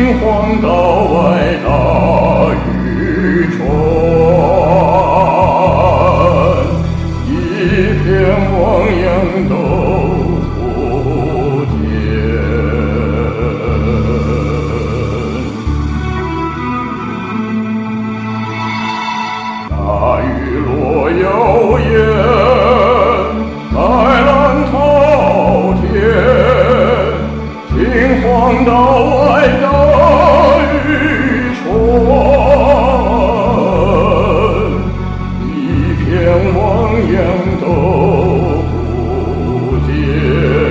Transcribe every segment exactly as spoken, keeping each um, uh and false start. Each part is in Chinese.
荒岛外大渔船，一片汪洋都不见。大雨落遥远，白浪滔天，秦皇岛外大渔船，一片汪洋都不见，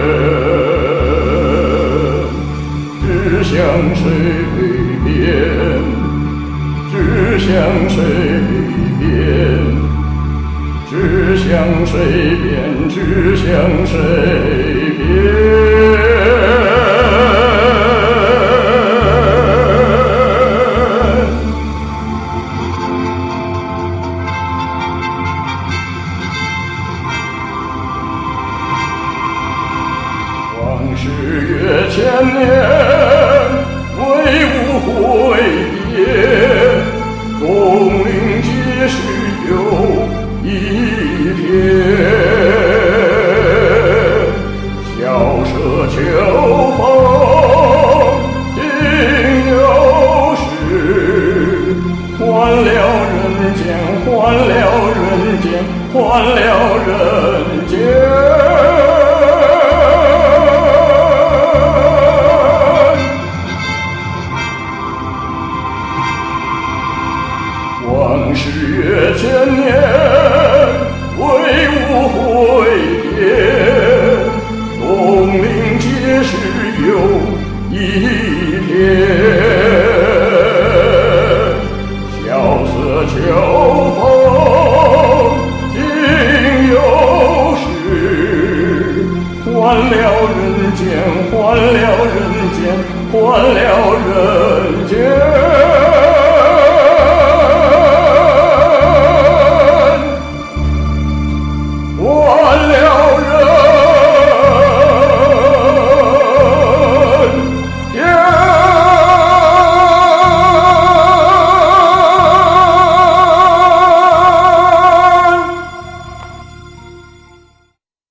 只向水边，只向水边，只向水边，只向水边。往事越千年，唯无悔别，东陵几时有一片，萧瑟秋风今有时，换了人间，换了人间，换了人间。